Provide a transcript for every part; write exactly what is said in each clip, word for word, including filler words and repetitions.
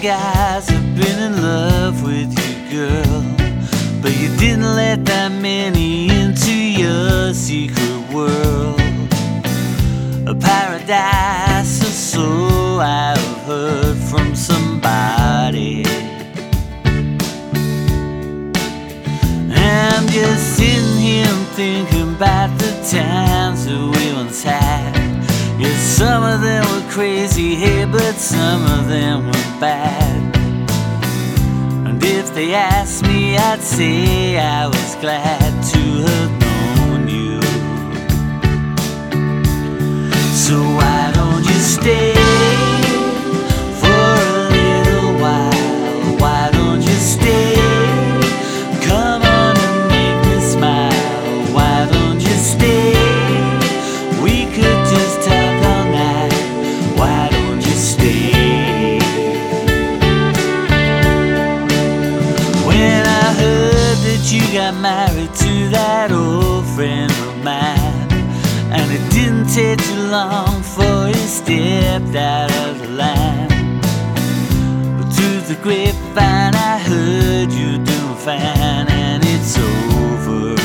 guys have been in love with you, girl, but you didn't let that many into your secret world. A paradise or so I've heard from somebody. I'm just sitting here and thinking about the times that we once had. Yes, some of them were crazy, hey, but some of them were bad. And if they asked me, I'd say I was glad to have known you. So why don't you stay for a little while? Why don't you stay? Come on and make me smile. Why don't you stay? We could just talk all night. Why don't you stay? When I heard that you got married to that old friend of mine, and it didn't take too long for you stepped out of the line, but through the grapevine I heard you doing fine, and it's over.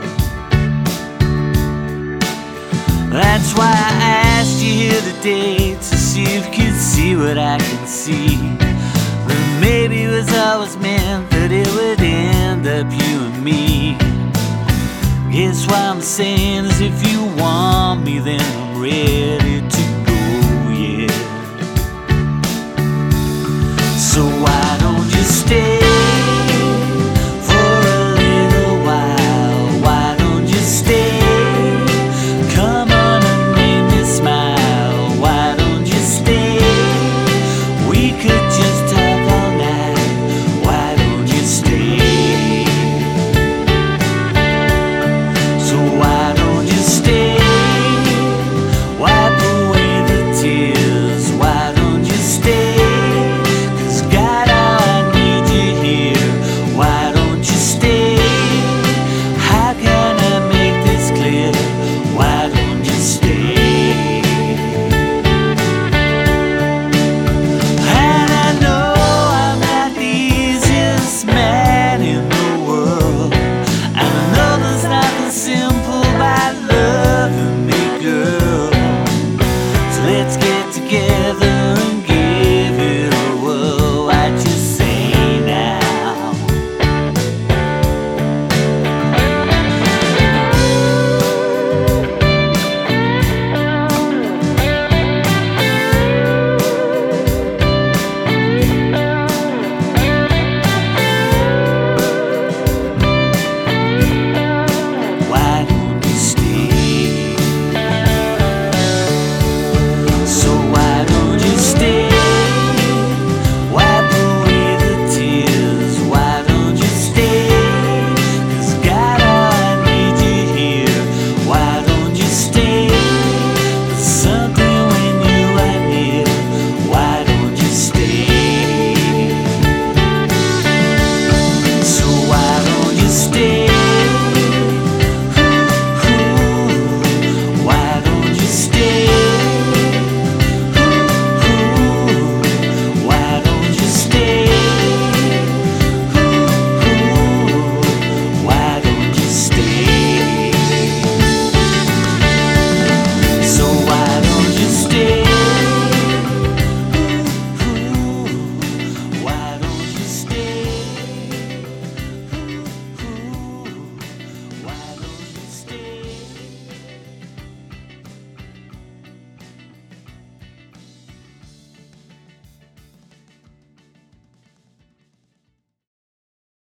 That's why I asked you here today, to see if you could see what I can see. That maybe it was always meant that it would end up you and me. Guess what I'm saying is, if you want me, then I'm ready